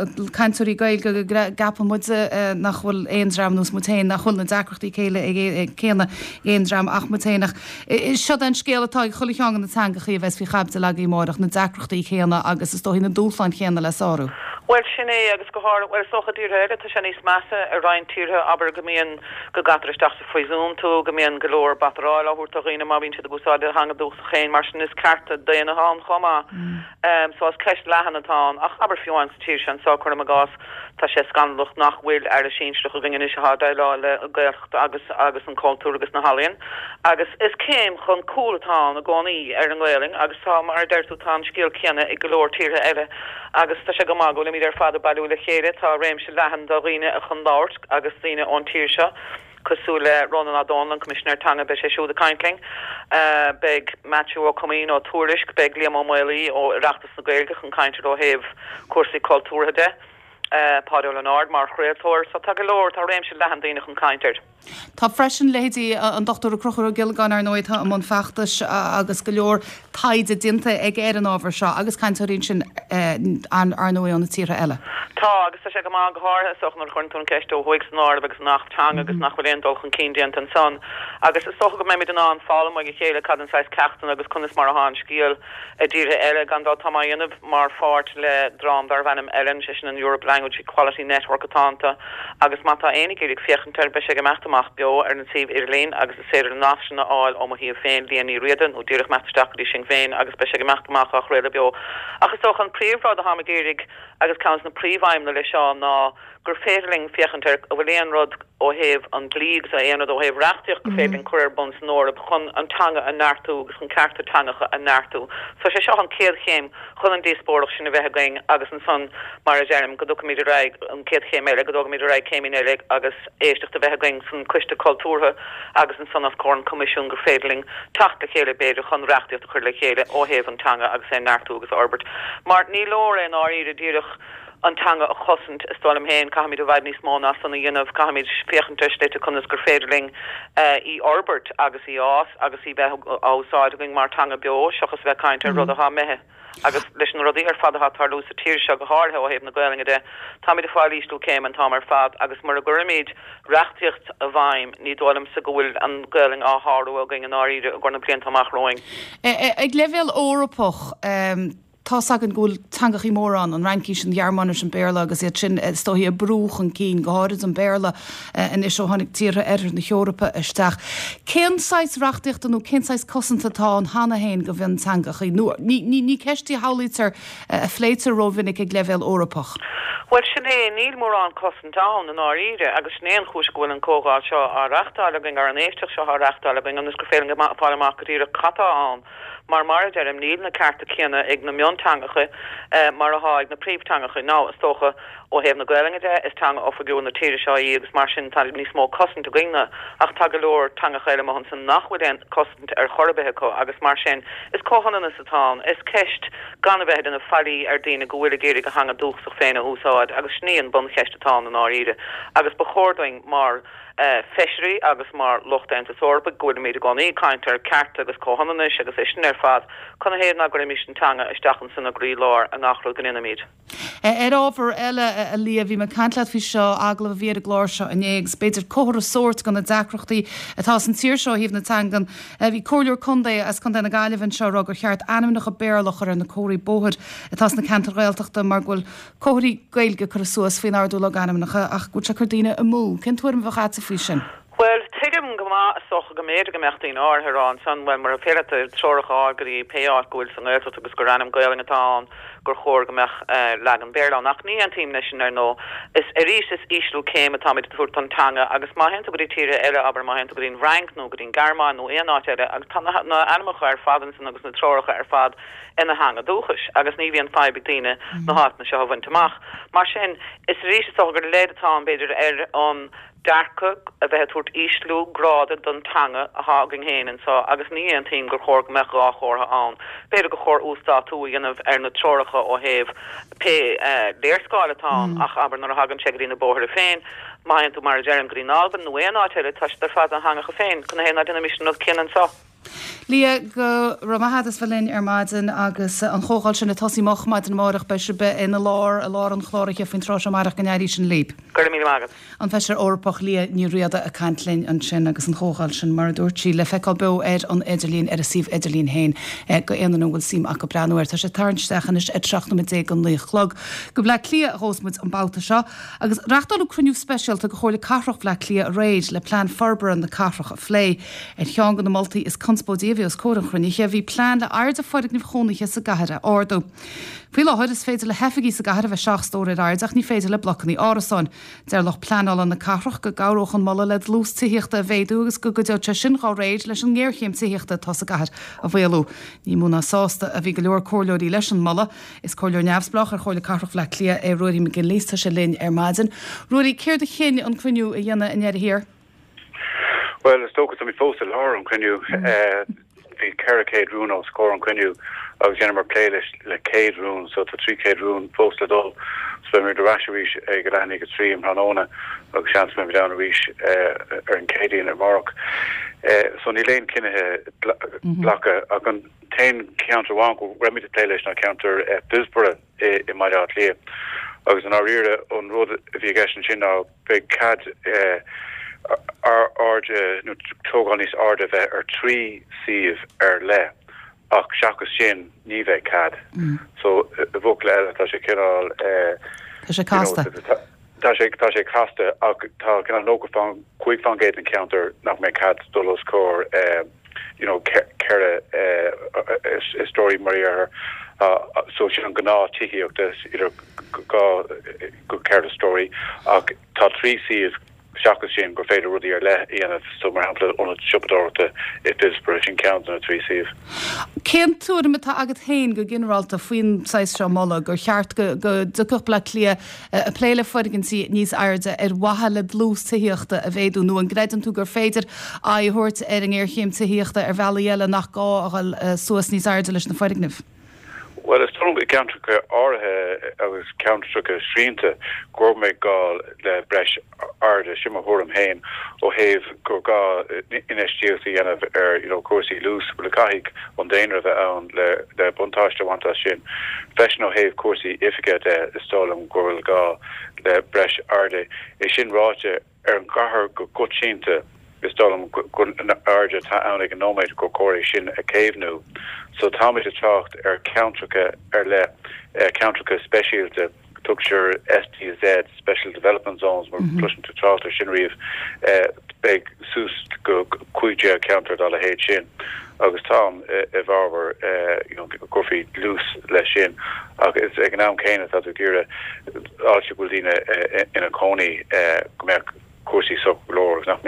canúí gail go gapa muide nach bhfuil éonrám nús mutéin nach chun na dacrochttaí céile céanna éonrám ach mutéinach. Is seo an scéalatá chola na tangachaí bheits fi chabta le í mórach na dacrochttaí chéanna agus is tóí na dúláin chéanna le sáú. Well sinné agus go well socha dúrthe tá sé níos measa a rain tíre aber gomíon go gatristeach sa foiún tú gomíon golóir batáil áúirta riine má vín si buáide hanga dúsa chéin mar sin is carta déana há chomá. So as ceist lehanatá ach aber fiúin tíir an sá chum a gás tá sé scanlucht nach bhfuil ar a sínstre go ringin is hádá le gaicht agus an cultúr agus na Hallion agus is céim chun cooltá a gcóí ar an ghailing agus tá mar deirtútá scéal ceanna i golóir tíre eile agus tá sé go má go mí ar fada bailú le chéire tá réim se lehan do riine a chun láirt agus tíine ón tíir se cosúle Ronan Adon Commissioner Tanga be sé siú de Kaintling beg Matthew O'Comín ó túrisk beg Liam O'Malley ó reachtas na Gaeilge chun Kaintir ó heh cuasaí cultúra de Padol an Ard mar chréaltóir so tá go leor tá réim se lehan daoine chun Kaintir. Tá freisin lédí an Dr. Crochar ó Gilgan ar nóid am an feachtas agus go leor taide dinta ag an ábhar seo agus caiintearín sin an ar nóí an na tíre eile. Tá agus sé go má gáthe soch nar chuún ceistú hoig ná agus nachtang agus nachfuléon dulchan cíint an son agus is socha go mé an an fálam a chéile cad an 6 ceachtain agus chunas mar aán scíal a ddíre eile gandá tamáionmh mar fát le drám dar bhenim Ellen sin an Europe Language Equality Network atánta agus mátá énig ag fiochantar be sé go meachtamach bio ar an tíh Irlín agus is séidir náisina áil ó hí féin líanaí riadan ó ddíirech meachtaí sin féin agus be sé go meachtamach a chréile bio agus soch an príomhrá a hamagérig agus cans na príomhhaim na lei seo ná gur féling fiochantar a bhfuléon rud ó héh an glíg a éanad ó héh reachtíoch gur féling cuir bons nóra chun antanga a náirtú agus chun ceartta tangacha a náirtú. So sé seo an céad chéim chun an díspóach sin a bheith going agus an son mar a germ go mí raig an céad chéim eile go mí raig céimín eile agus éisteach a bheith going san cuiste cultúrtha agus an son of corn comisiún gur féling tata chéile beidir chun reachtíocht chuir le chéile ó héh antanga agus é náirtú agus Albert. Mar ní lóra an áí a díirech antanga a chosint is stolam héin cahamid a bhaid níos móna sanna dionmh cahamid fiochantarsteite chunas gur féidirling í Albert agus í ás agus í bheith ásáid going mar tanga bio seachas bheith caiintear rud a ha methe agus leis an rudí ar fad a hat tarlús a tíir se go háthe ó héh na gailinge de táid a fáil ístú céim an tám ar fad agus mar a gurimiid reachtíocht a bhaim ní dólam sa gohfuil an gailing áthú a going an áíre a gurna blion amach roing. Ag level Órapoch tá agan ghúil tangaí mór an rancí sin dearmmanir an béla agus iad sin stohí a brúch an cín goáid an béla in is tháinig tíre na Eorpa isteach. Céáis reachtíochttaú céáis cosantatá an hána héin go bhíon tangaí ní ceistí hálítar a phléitar róvinnig ag level Órapoch. Well sinné níl mór an cosantá an áíre agus néon chúis gohfuil an cógáil seo a reachtálaing ar an éisteach seo a reachtálaing an gur féling fáileachchatíre catán. Mar derm níl na carta chéna ag na miontangacha mar a háig na príomhtangacha ná is tócha ó héh na gailinge is tanga offagiú na tíire seo agus mar sin tal ní smó cosint a gine ach tag leor tangachaile mo san nachhuiin cosint ar chorbeheco agus mar sin is cóhanna satá is ceist gan bheith in a fallí ar dína gohfuil géir go hanga dúchsach féinna úsáid agus sníon bun cheisteatá an áíre agus bechordoing mar fishery agus mar lochtain sa sorba gofuil méid gonaí caiintear ceart agus cóhanais agus istin ar fad chuna héad na gur misistantanga isteachan san na grí lár a nachrú gan inimiid. Ábhar eile a líomh bhí me cantlaat fi seo aglah bhí a glár seo a néags beidir cóir a sort gan na dacrochtaí atá san tíir seo híomh na tangan bhí cóirleor chundé as chun na gaiilehn seo gur cheart animnach a béirlachar an na cóirí bóthir atá na cantar réalteachta mar ghfuil cóirí gailge chu suas faoin ardú le animnacha ach go se chudíine a mú cin tuairm bhchat sa fao sin. Well, tuigem goma socha go méidir go meachtaín áthrán san bhfuil mar a féileata troracha gurí péát gohfuil san éirta agus gur anam gailing atá gur chóir go meach legan béirlán nach ní an tíim sin ar nó is a rís is íslú céim atáid tuairt antanga agus má henanta goí tíre eile aber má henanta goín rank nó goín garmán nó éáteile agus na animacha ar fadan san agus na troracha ar fad ina hanga dúchas agus ní bhíon feibigtíine na háit na seo bhaintach mar sin is rís gur léadtá beidir ar an darca a bheith tuairt íslú gráda don tanga a hágin héanaan sa agus ní an tí gur chóir go meach rá chórtha an. Beidir go chóir úsá tú dionmh ar na troracha ó héh pe léirscáiletá ach aber nar a hagan segarí na bóthir a féin maien tú mar a germ goí nában nó éáteile tuis tar fad an hangacha féin chuna héna duna mis nó cinan sa. Lia go Ramahadas bhelinn ar maidin agus an chóáil sin na tosí mochmaid an mórach be se be ina lár a lá an chlóiriche fin tro marach gan éirí sin líb. Gur mí agad. An feisir Órapoch lia ní riada a cantlinn an sin agus an chóáil sin mar dúirtí le feáil be an Idirlín ar a sih Idirlín héin go éanaan bhfuil sim a go breanúir tá sé tarnstechan is trachna mit é an líchlog. Go ble lia a hósmuid an bouta seo agus rachtáú cruniuh speisialta go chóirla carroch le lia a réid le plán farbar an na carroch a phlé ar teán gan na Maltaí is conspódíhíos córan chrunnich bhí plán le aird a foidig níh chónaiche sa gahara ordú. Bhí láthid is féidir le hefaí sa gahara bheith seachtóir airdeach ní féidir le blochaní árasáin dear lech plánál an na carroch go garóch an mala le lús tííochtta a bhéadú agus go deo sin á réid leis an ggéirchéim tííochtta tá sa gahar a bhhéalú. Ní múna sásta a bhí go leor cóirleoirí leis an mala is cóirleor neamhsblach ar choirla carroch le lia é ruirí me gin lísta se linn ar maidin. Ruirí céir de chin an cruinniú a dhéanana in ar hir. Well, it's talking to me fósil har an cruinniú the Carricade rune of score on Quinu of Jennifer playlist le Cade rune, so the 3K rune posted all. So when we do Rasharish, Galani could stream Hanona, or chance maybe down a reach, or in Cady in Morocco. So Nilaine Kinnehe block a gun 10 counter one, remedy playlist, and counter Disborough in my outlet. agus an áíre an rud a bhí gassin sin ná be cad tógánis áde bheith trí síomh le ach seachas sin ní bheith cad. So bhg le tá sé cinál Tá sé casta. Tá sé casta ach tá cinna nó chuig fangéid encounter nach mé cad dolos cór cere story Maria so sin an gná tiíochttas idir go ceir story ach tá trí síomh seachas sin go féidir rudí le íanamh so mar hapla óna sipadorta i Disbridge count na trí síomh. Cén túair tá agad hain go ginráilta faoin 6 mála gur cheart go ducupla lia a pléile foiigen si níos airde wathile dlús taíochta a bhéadú nó an greidan tú gur féidir a thuirt an ggéirchéim taíochta bheile nach gá a suas níos airde leis na foiignimh. Well, it's totally counter I was counter shrínta gourmet gal le bresh arde shimma horum hain o have go ga inestiusi and of coursey loose le kahik on dainer the own le bontage to want shin professional have coursey ifika de stolum goril ga le bresh arde e shin roger gahar go chinta Stolum arja ta anig nomad go cori shin a cave nu. So Tommy talked counterka le counterka special to Tuxure STZ special development zones were pushing to Charlton Shin Reeve big sus go cuija counter dollar head shin. August Tom if our coffee loose le shin. It's economic cane that the gira all she will in a coney coursey so lord not me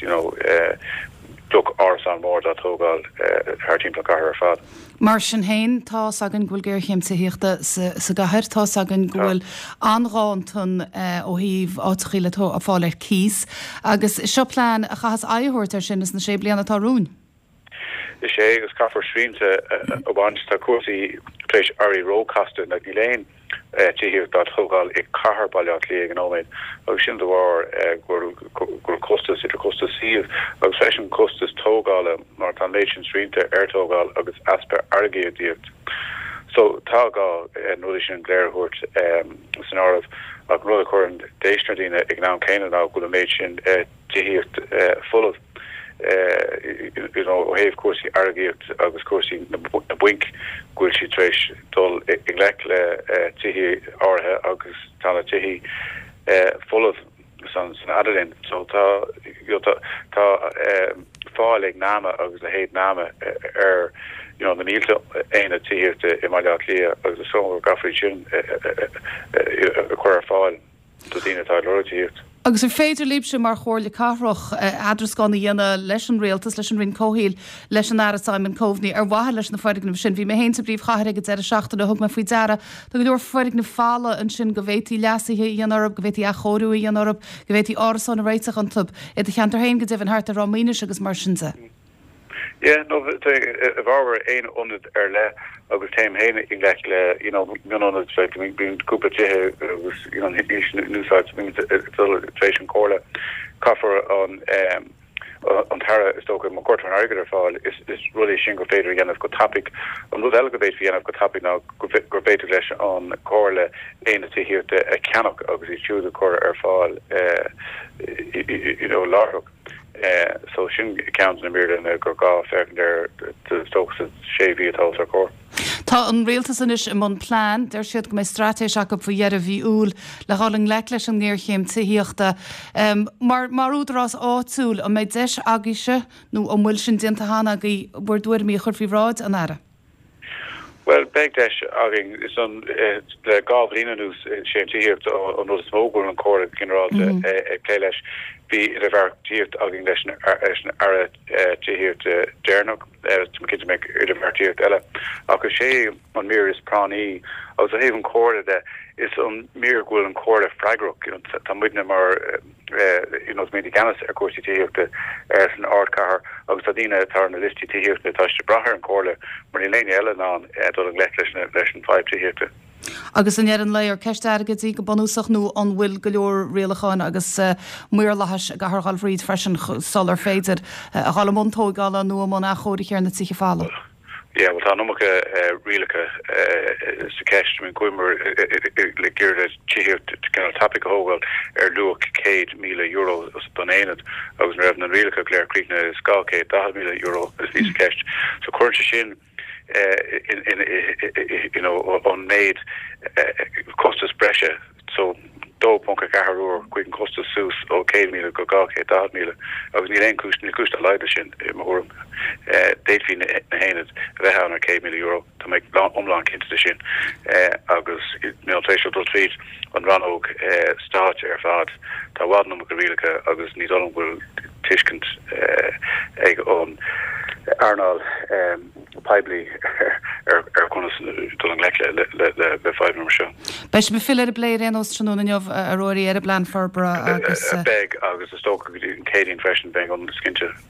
look ars on more that hogal her team like her fad Mar sin hain tá agan ghfuil géirchéim sa híochta sa gahir tá agan ghfuil anrántun ó híomh áitiile a fáil cíos agus seo plán a chas aithúirtar sin is na sé blianana tárún. Is sé agus caafar srínta a bhaint tá cuasaí tréis airí rócasta na Ghiléin tíhíh dat thugáil ag cahar bailach lí an óméid agus sin dohhar gur costas idir costas síomh agus fesin costas tógáile mar tá nation srínta airtógáil agus asper argaíodíocht. So tágá nuair sin léirthirt san áibh ach rud a chuir déisnadíine ag ná céine ná go méid sin tíhíocht full have coursey argiert agus coursey na buink gwil si treis dol iglek le tihi orhe agus tana tihi full of san Adeline so ta fáleg nama agus le héad nama na nílte éine tíhirte I maiile lia agus so gafri sin chuir fáil do dtíine tá lotííocht. Agus féidir líbse mar chóir le carroch adras gan dhéana leis an réaltas leis an rin cóhíil leis an ara Simon Coveney bhaile leis na foiignm sin bhí mé hénta bríomh chaige de seachta thug me faoi deara, do go dúir foiigna fála an sin go bhhétí leasathe dhéanarb, go bhhétí a choú dhéanarb, go bhhétí árasán a réiteach an tub, I d cheantar hain go dibh an hart a Rámíne agus mar sinsa. Yeah, no, if our ein onid le agus teim heen in le, min onid like being couple was newsation corla cover on Tara stoke ma kort van arger fall is really shingle fader again of go topic on those elevate again of go topic now go beter leis on corla ein here the cannock agus choose the core fall lark so sin accounts na mir na go gá secondar to stokes séví at also core. Tá an réaltas inis I mon plán, der siad go mé stratéis ach go bhhéar bhí úl le háling le leis an ggéirchéim taíochta. Mar údarrás áúil a méid deis agiise nó an bhfuil sin dinta hána í bur dúir mí chur bhíráid an ara. Well, Begdesh agin is on the Galvrina news shame to hear on the smoke and core general playlesh be revertiert agin lesson ara to hear to Jernok to make it revertiert ella. Aka she on mirror is prani. I was even core that is on mirror goal and core fragrok. Tam with them are medicanas of course to hear to an art car. I was Adina turn the list to hear to touch the braher and core Marilene Ellen on lesson 5 to hear to. Agus an an leir ceist agadtí go banúsach nó an bhfuil go leor réalacháin agus muir lehas gathgáil fríd freisin solar féidir a gála mtógála nó am a chóir chéar na tíe fála. Ja, wat han nomke realike se cash min kuimer le geurde cheer kind topic hogel look Kate €1,000,000 donated agus reven an realike Claire Creek na ska Kate €100,000 is these cash so current shin in unmade costas pressure so do ponka garur quick costas sus okay mile go ga ke dat mile agus ni enkus ni kusta leidersin more date fin henet we ha na €1,000,000 to make omlang into the shin agus facial dot feet on ran ook start fad ta wat no gorilke agus ni don will tiskent eg on Arnold Pibely kon le 5 nummer show. Beis me fill bléir an os trúna jobh a roií ar a plan forbra agus beg agus a sto Canadian fashion bag on the skinte